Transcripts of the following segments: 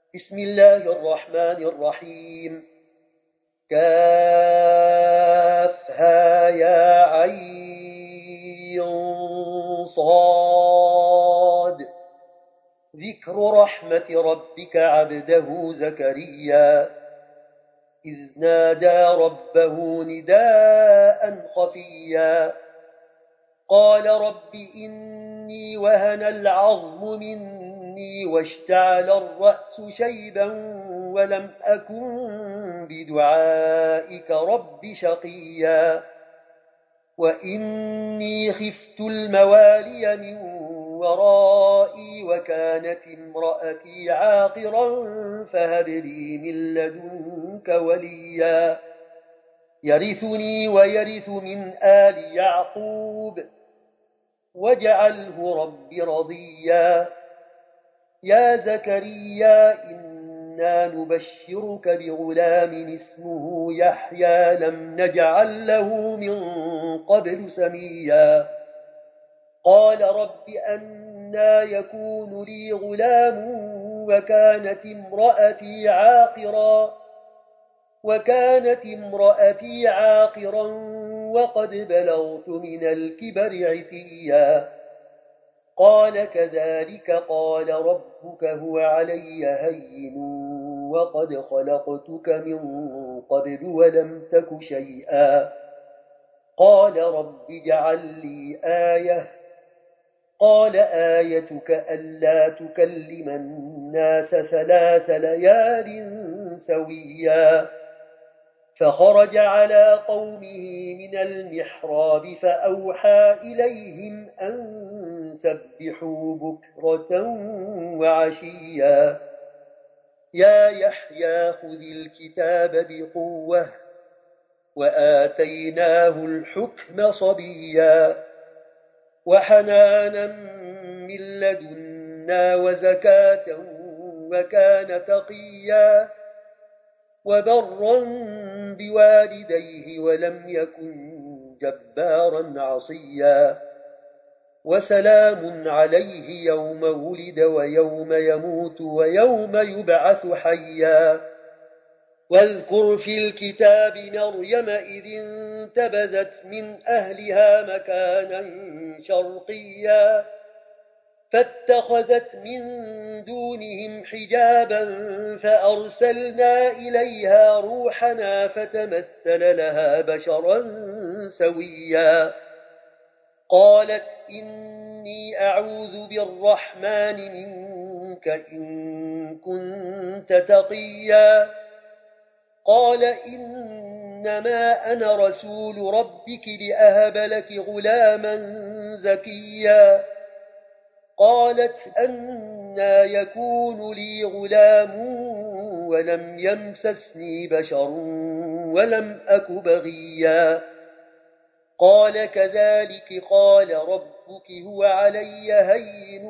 بسم الله الرحمن الرحيم. كافها يا عين صاد. ذكر رحمة ربك عبده زكريا إذ نادى ربه نداء خفيا قال رب إني وهن العظم مني واشتعل الرأس شيبا ولم أكن بدعائك رب شقيا وإني خفت الموالي من ورائي وكانت امرأتي عاقرا فهب لي من لدنك وليا يرثني ويرث من آل يعقوب واجعله رب رضيا يا زكريا إنا نبشرك بغلام اسمه يحيى لم نجعل له من قبل سميا قال رب أنى يكون لي غلام وكانت امرأتي عاقرا وقد بلغت من الكبر عتيا قال كذلك قال ربك هو علي هين وقد خلقتك من قبل ولم تك شيئا قال رب اجعل لي آية قال آيتك ألا تكلم الناس 3 ليال سويا فخرج على قومه من المحراب فأوحى إليهم أن سبحوا بكرة وعشيا يا يحيى خذ الكتاب بقوة وآتيناه الحكم صبيا وحنانا من لدنا وزكاة وكان تقيا وبرا بوالديه ولم يكن جبارا عصيا وسلام عليه يوم ولد ويوم يموت ويوم يبعث حيا واذكر في الكتاب مريم إذ انتبذت من أهلها مكانا شرقيا فاتخذت من دونهم حجابا فأرسلنا إليها روحنا فتمثل لها بشرا سويا قالت إني أعوذ بالرحمن منك إن كنت تقيا قال إنما أنا رسول ربك لأهب لك غلاما زكيا قالت أنى يكون لي غلام ولم يمسسني بشر ولم أك بغيا قال كذلك قال ربك هو علي هين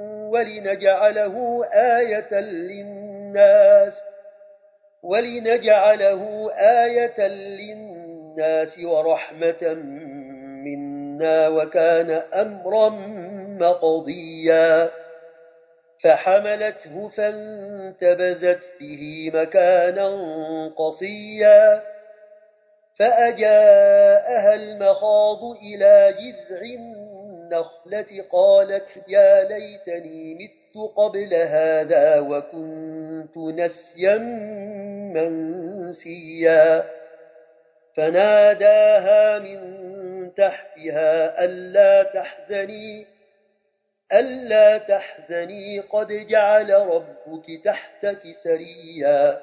ولنجعله آية للناس ورحمة منا وكان أمرا مقضيا فحملته فانتبذت به مكانا قصيا فأجاءها المخاض إلى جذع النخلة قالت يا ليتني مت قبل هذا وكنت نسيا منسيا فناداها من تحتها ألا تحزني قد جعل ربك تحتك سريا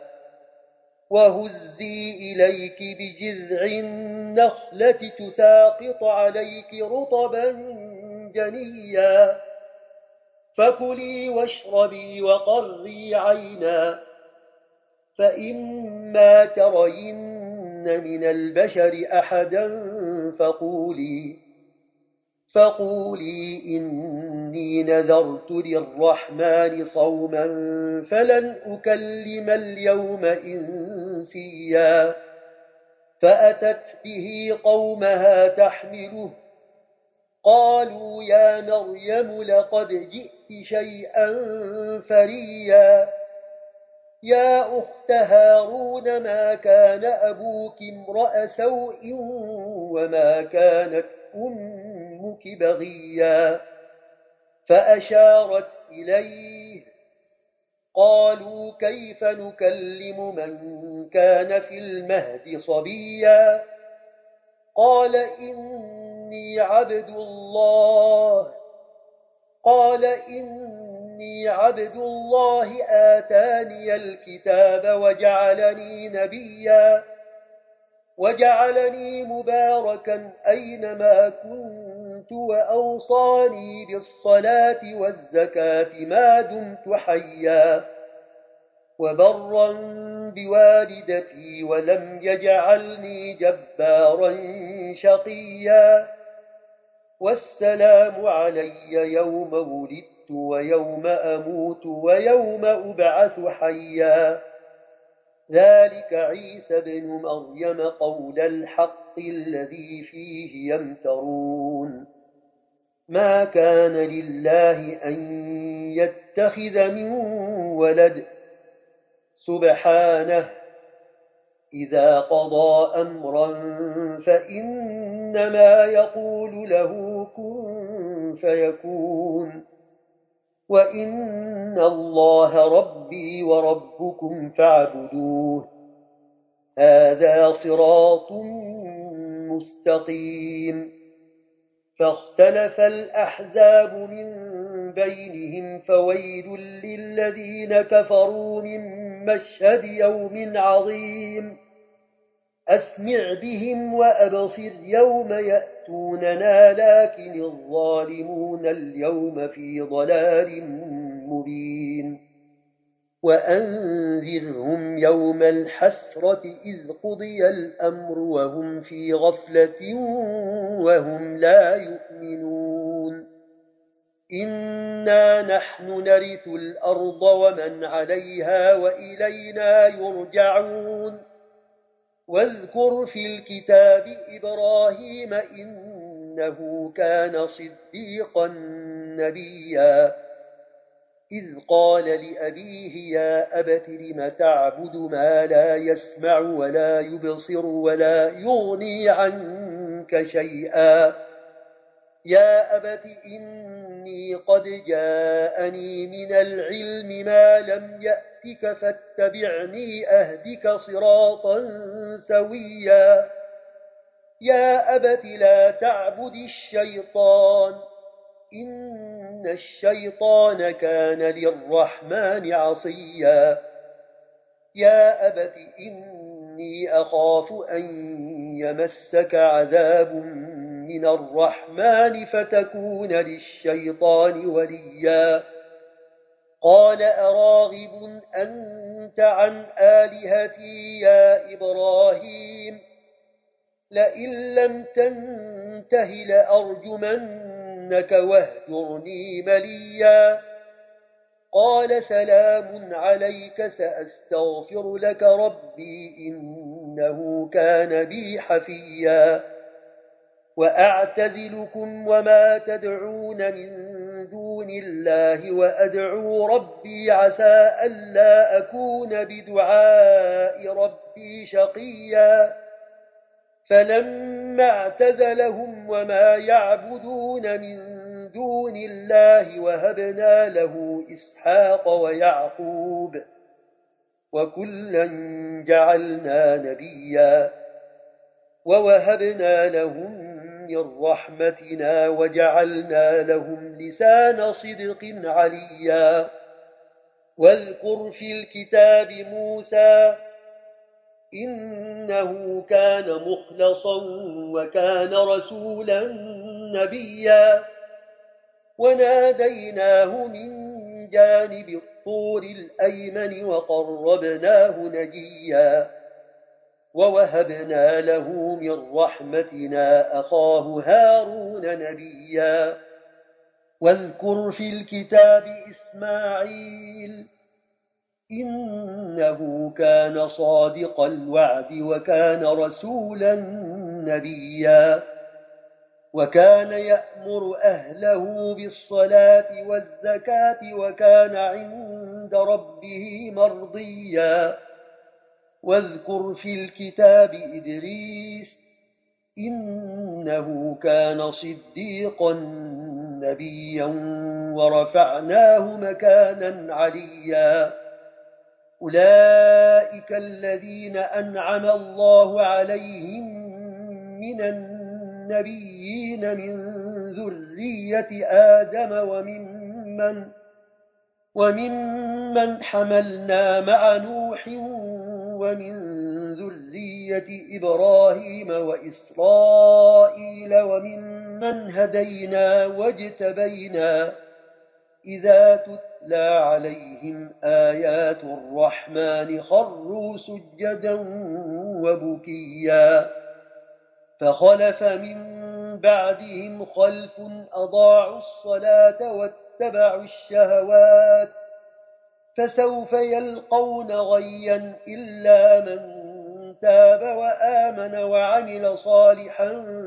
وهزي إليك بجذع النخلة تساقط عليك رطبا جنيا فكلي واشربي وقري عينا فإما ترين من البشر أحدا فقولي إني نذرت للرحمن صوما فلن أكلم اليوم إنسيا فأتت به قومها تحمله قالوا يا مريم لقد جئت شيئا فريا يا أخت هارون ما كان أبوك امرأ سوء وما كانت أمك بغيا فأشارت إليه قالوا كيف نكلم من كان في المهد صبيا قال إني عبد الله آتاني الكتاب وجعلني نبيا وجعلني مباركا أينما كنت وأوصاني بالصلاة والزكاة ما دمت حيا وبرا بوالدتي ولم يجعلني جبارا شقيا والسلام علي يوم ولدت ويوم أموت ويوم أبعث حيا ذلك عيسى بن مريم قول الحق الذي فيه يمترون ما كان لله أن يتخذ من ولد سبحانه إذا قضى أمرا فإنما يقول له كن فيكون وإن الله ربي وربكم فاعبدوه هذا صراط مستقيم فاختلف الأحزاب من بينهم فويل للذين كفروا من مشهد يوم عظيم أسمع بهم وأبصر يوم يأتوننا لكن الظالمون اليوم في ضلال مبين وأنذرهم يوم الحسرة إذ قضي الأمر وهم في غفلة وهم لا يؤمنون إنا نحن نرث الأرض ومن عليها وإلينا يرجعون واذكر في الكتاب إبراهيم إنه كان صديقا نبيا إذ قال لأبيه يا أبت لم تعبد ما لا يسمع ولا يبصر ولا يغني عنك شيئا يا أبت إني قد جاءني من العلم ما لم يأتك فاتبعني أهدك صراطا سويا يا أبت لا تعبد الشيطان إن الشيطان كان للرحمن عصيا يا أبت إني أخاف أن يمسك عذاب من الرحمن فتكون للشيطان وليا قال أراغب أنت عن آلهتي يا إبراهيم لئن لم تنته لأرجمنك واهجرني مليا قال سلام عليك سأستغفر لك ربي إنه كان بي حفيا وأعتزلكم وما تدعون من دون الله وأدعو ربي عسى ألا أكون بدعاء ربي شقيا فلما اعتزلهم وما يعبدون من دون الله وهبنا له إسحاق ويعقوب وكلا جعلنا نبيا ووهبنا لهم من رحمتنا وجعلنا لهم لسان صدق عليا واذكر في الكتاب موسى إنه كان مخلصا وكان رسولا نبيا وناديناه من جانب الطور الأيمن وقربناه نجيا ووهبنا له من رحمتنا أخاه هارون نبيا واذكر في الكتاب إسماعيل إنه كان صادق الوعد وكان رسولا نبيا وكان يأمر أهله بالصلاة والزكاة وكان عند ربه مرضيا واذكر في الكتاب إدريس إنه كان صديقا نبيا ورفعناه مكانا عليا أولئك الذين أنعم الله عليهم من النبيين من ذرية آدم وممن حملنا مع نوح ومن ذرية إبراهيم وإسرائيل وممن هدينا واجتبينا إذا تتلى عليهم آيات الرحمن خروا سجدا وبكيا فخلف من بعدهم خلف أضاعوا الصلاة واتبعوا الشهوات فسوف يلقون غيا إلا من تاب وآمن وعمل صالحا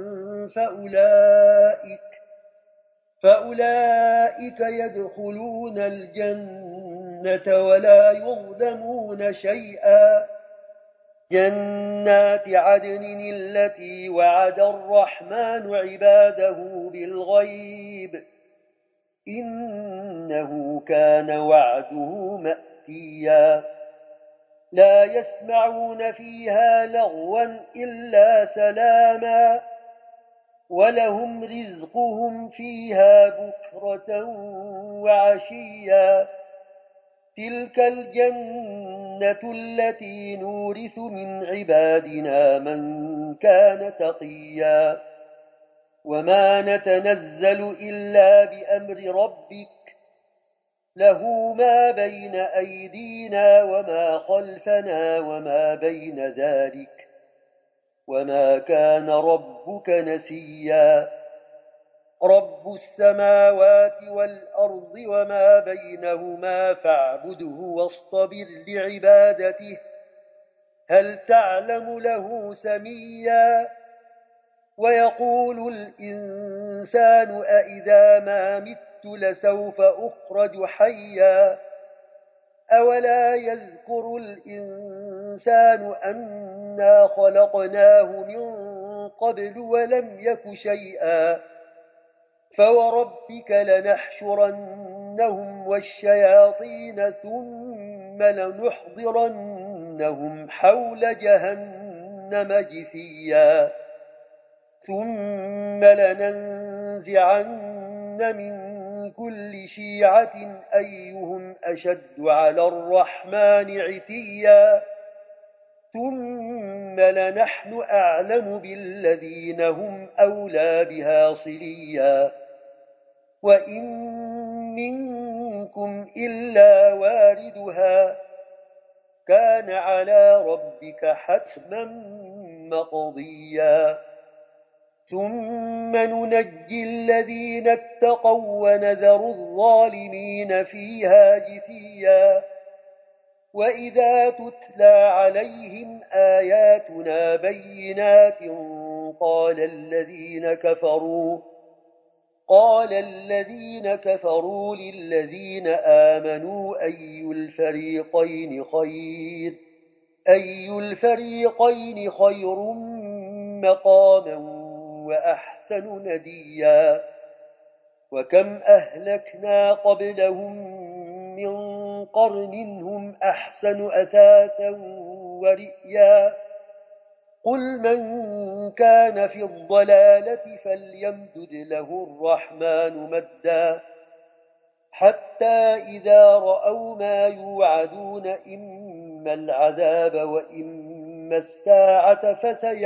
فأولئك يدخلون الجنة ولا يظلمون شيئا جنات عدن التي وعد الرحمن عباده بالغيب إنه كان وعده مأتيا لا يسمعون فيها لغوا إلا سلاما ولهم رزقهم فيها بكرة وعشيا تلك الجنة التي نورث من عبادنا من كان تقيا وما نتنزل إلا بأمر ربك له ما بين أيدينا وما خلفنا وما بين ذلك وما كان ربك نسيا رب السماوات والأرض وما بينهما فاعبده واصطبر لعبادته هل تعلم له سميا ويقول الإنسان أإذا ما مت لسوف أخرج حيا أولا يذكر الإنسان أنا خلقناه من قبل ولم يك شيئا فوربك لنحشرنهم والشياطين ثم لنحضرنهم حول جهنم جثيا ثم لننزعن من كل شيعة أيهم أشد على الرحمن عتيا ثم لنحن أعلم بالذين هم أولى بها صليا وإن منكم إلا واردها كان على ربك حتما مقضيا ثم ننجي الذين اتقوا ونذر الظالمين فيها جثيا وإذا تتلى عليهم آياتنا بينات قال الذين كفروا للذين آمنوا أي الفريقين خير مقاما وأحسن نديا وكم أهلكنا قبلهم من قرن هم أحسن أثاثا ورئيا قل من كان في الضلالة فليمدد له الرحمن مدا حتى إذا رأوا ما يوعدون إما العذاب وإما الساعة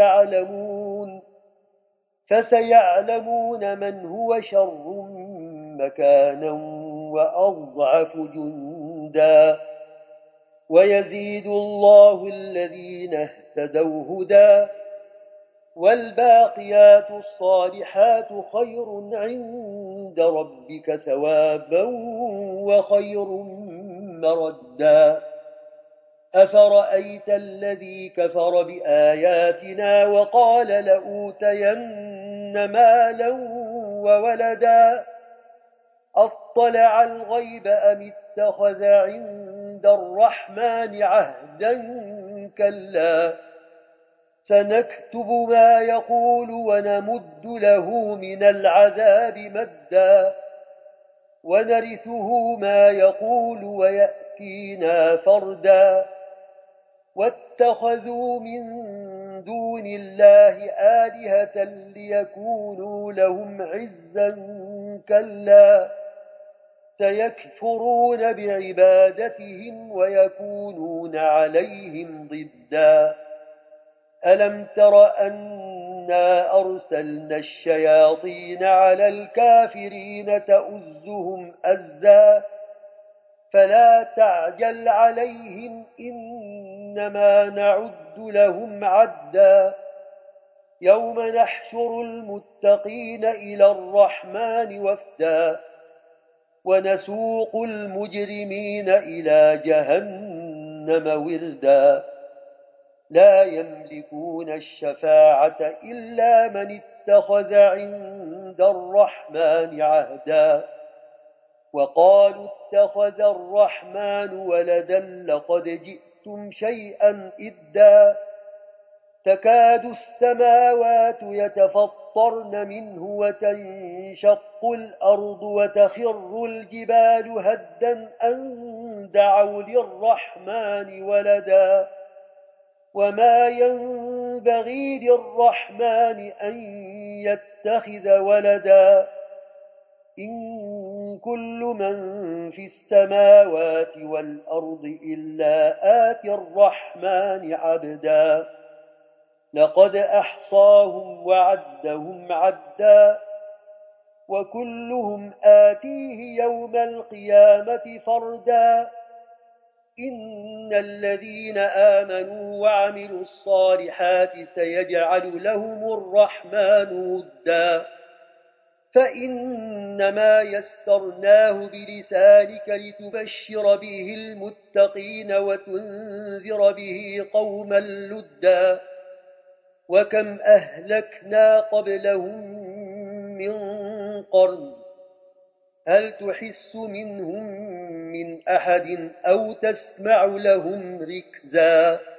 فسيعلمون من هو شر مكانا وأضعف جندا ويزيد الله الذين اهتدوا هدى والباقيات الصالحات خير عند ربك ثوابا وخير مردا أفرأيت الذي كفر بآياتنا وقال لأوتين مالا وولدا أطلع الغيب أم اتخذ عند الرحمن عهدا كلا سنكتب ما يقول ونمد له من العذاب مدا ونرثه ما يقول ويأتينا فردا واتخذوا من دون الله آلهة ليكونوا لهم عزا كلا سيكفرون بعبادتهم ويكونون عليهم ضدا ألم تر أنا أرسلنا الشياطين على الكافرين تؤزهم أزا فلا تعجل عليهم إنما نعد لهم عدا يوم نحشر المتقين إلى الرحمن وفدا ونسوق المجرمين إلى جهنم وردا لا يملكون الشفاعة إلا من اتخذ عند الرحمن عهدا وقالوا اتخذ الرحمن ولدا لقد جئتم شيئا إدا تكاد السماوات يتفطرن منه وتنشق الأرض وتخر الجبال هدا أن دعوا للرحمن ولدا وما ينبغي للرحمن أن يتخذ ولدا إن كل من في السماوات والأرض إلا آتي الرحمن عبدا لقد أحصاهم وعدهم عدا وكلهم آتيه يوم القيامة فردا إن الذين آمنوا وعملوا الصالحات سيجعل لهم الرحمن ودا فإنما يسرناه بلسانك لتبشر به المتقين وتنذر به قوما لدا وكم أهلكنا قبلهم من قرن هل تحس منهم من أحد أو تسمع لهم ركزا